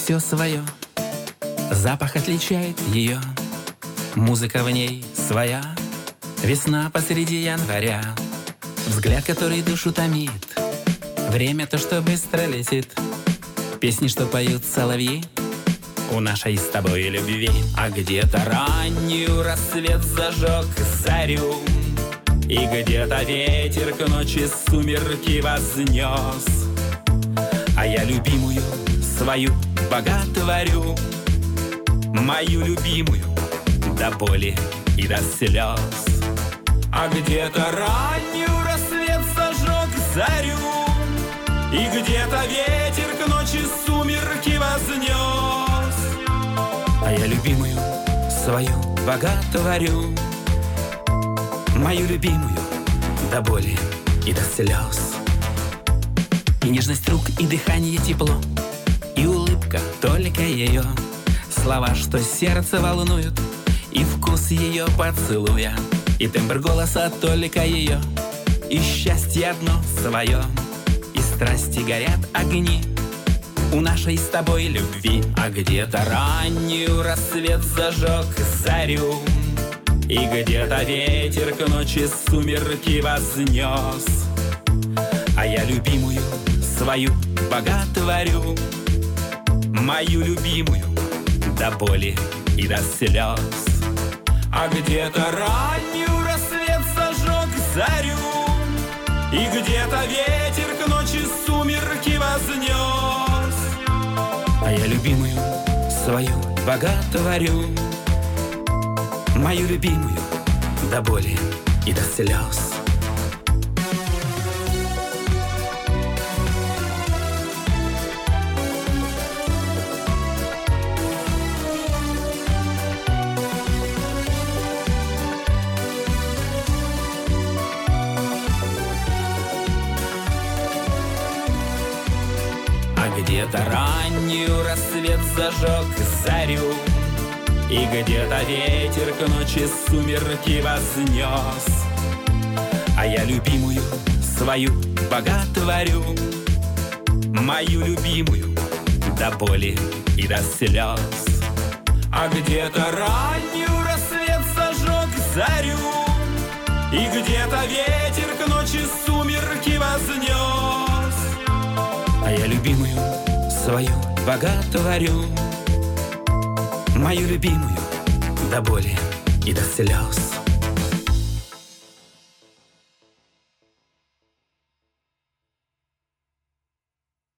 все свое. Запах отличает ее, музыка в ней своя. Весна посреди января, взгляд, который душу томит. Время то, что быстро летит, песни, что поют соловьи у нашей с тобой любви. А где-то раннюю рассвет зажег зарю, и где-то ветер к ночи сумерки вознес. А я любимую свою боготворю, мою любимую до боли и до слез. А где-то раннюю рассвет зажег зарю, и где-то ветер к ночи сумерки вознес. А я любимую свою боготворю, мою любимую до боли и до слез. И нежность рук, и дыхание тепло, и улыбка только ее, слова, что сердце волнуют, и вкус ее поцелуя, и тембр голоса только ее, и счастье одно свое, и страсти горят огни у нашей с тобой любви. А где-то раннюю рассвет зажег зарю, и где-то ветер к ночи сумерки вознес. А я любимую свою боготворю, мою любимую до боли и до слез. А где-то раннюю рассвет зажег зарю, и где-то ветер к ночи сумерки вознес. А я любимую свою боготворю, мою любимую до боли и до слез. Где-то раннюю рассвет зажег зарю, и где-то ветер к ночи сумерки вознес. А я любимую свою боготворю, мою любимую до боли и до слез. А где-то раннюю рассвет зажег зарю, и где-то ветер к ночи сумерки вознес. А я любимую свою боготворю, мою любимую до боли и до слез.